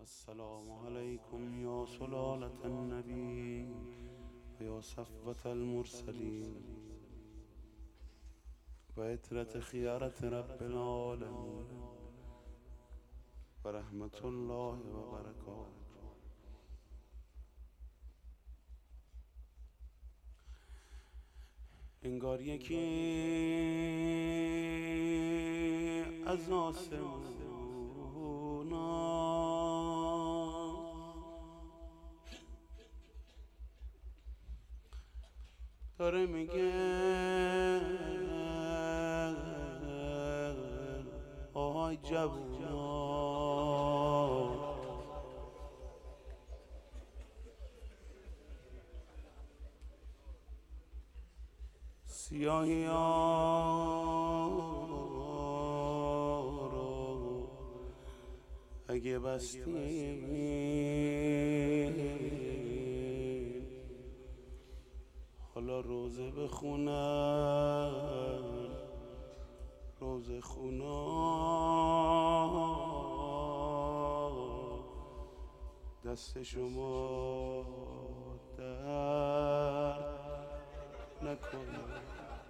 السلام عليكم يا سلالة النبي ويا صفوة المرسلين وعترة خيارة رب العالمين ورحمة الله وبركاته. انگار یکی از آسمونا داره میگه آهای جوونا سیاهی ها رو اگه بستیم حالا روزه بخونن روزه خونا دست شما درد نکنه.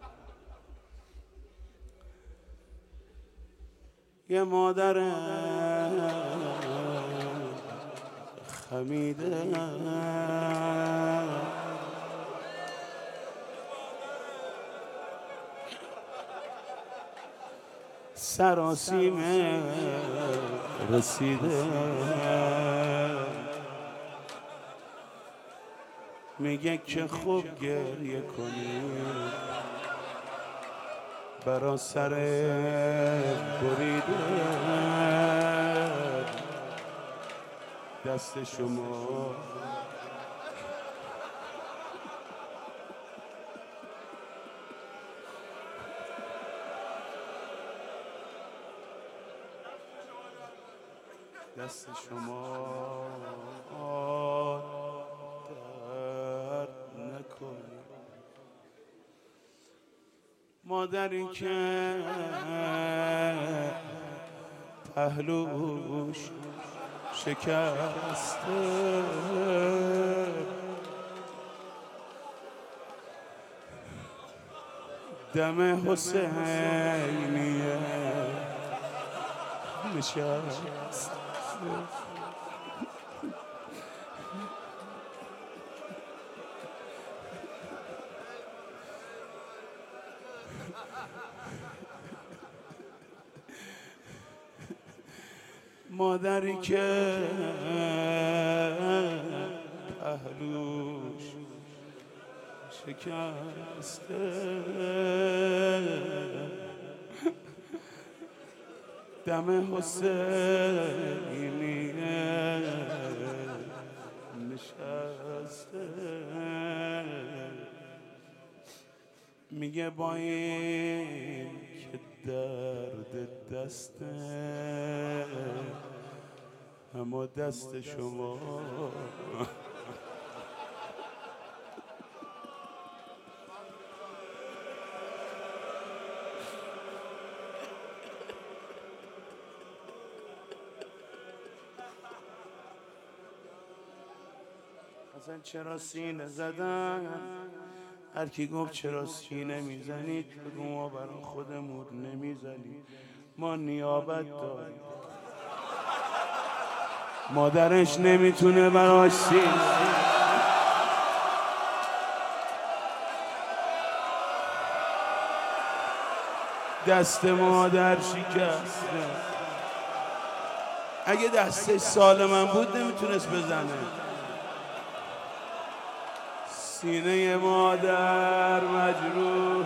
یه مادر خمیده سراسیمه رسیده میگه که خوب گریه کنی برا سر بریده دست شما دست شما درد نکنه. مادری که پهلوش شکسته دم حسینیه نشسته مادری که پهلوش شکسته دم حسینیه نشسته میگه با این که درد دسته اما دست شما اصلا چرا سینه زدن؟ هر کی گفت چرا سینه میزنید بگو ما برای خودمون نمیزنید، ما نیابت داریم. مادرش نمیتونه براش سینه دست مادر شکسته. اگه دستش سالم بود نمیتونست بزنه. سینه مادر مجروح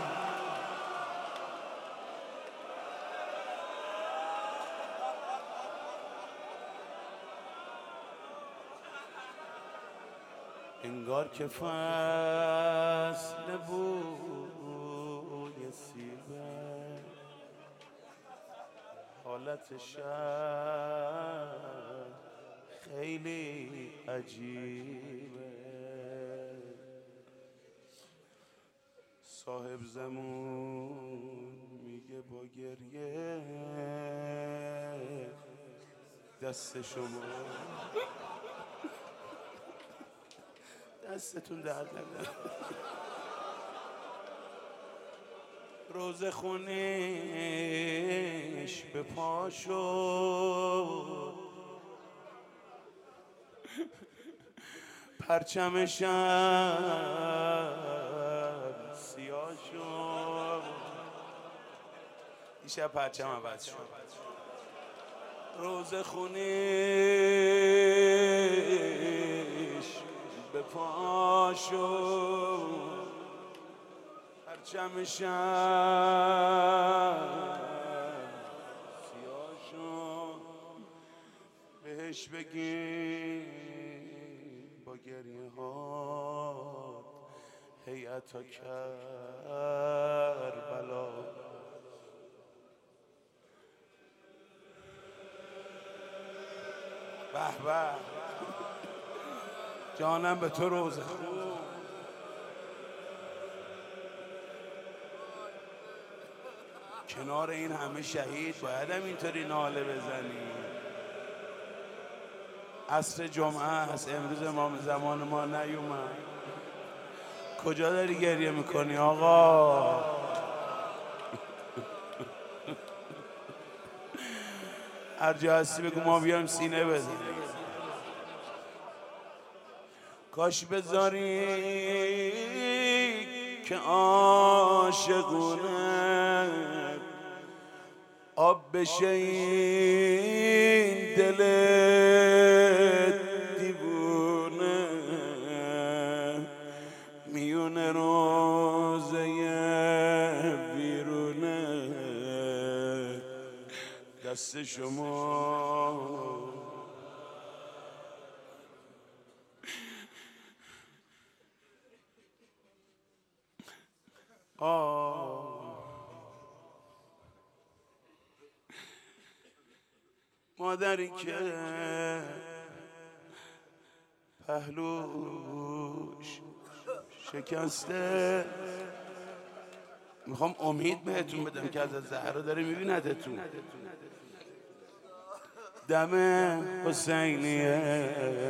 انگار که فصل بوی سیبه حالت شب خیلی عجیبه. صاحب زمون میگه با گریه دست شما دستتون درد نکنه. روز خونیش به پا شد، پرچمشم سیاه شد. دیشب پرچم عوض شد. روز خونیش به پا شد، پرچمشم سیاه شد. بهش بگی با گریه ها هیئت کربلا. به به جانم به تو روز خون. کنار این همه شهید بایدم اینطوری ناله بزنی. عصر جمعه است، امروز امام زمان ما نیومد. کجا داری گریه میکنی آقا؟ هر جا هستی بگو ما بیایم سینه بزنیم. کاش بذاری که عاشقونه آب بشه این دل دیوونه. میونه روزه بیرونه دست شما. مادری که پهلوش شکسته، میخوام امید بهتون بدم که از زهرا داره میبیندتون. دم حسینیه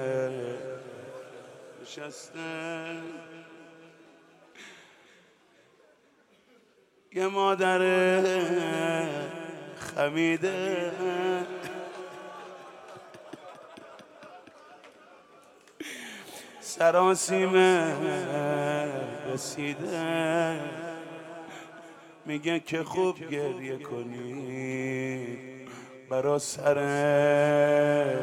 نشسته، یه مادر خمیده سراسیمه رسیده، میگه که خوب گریه کنی برا سر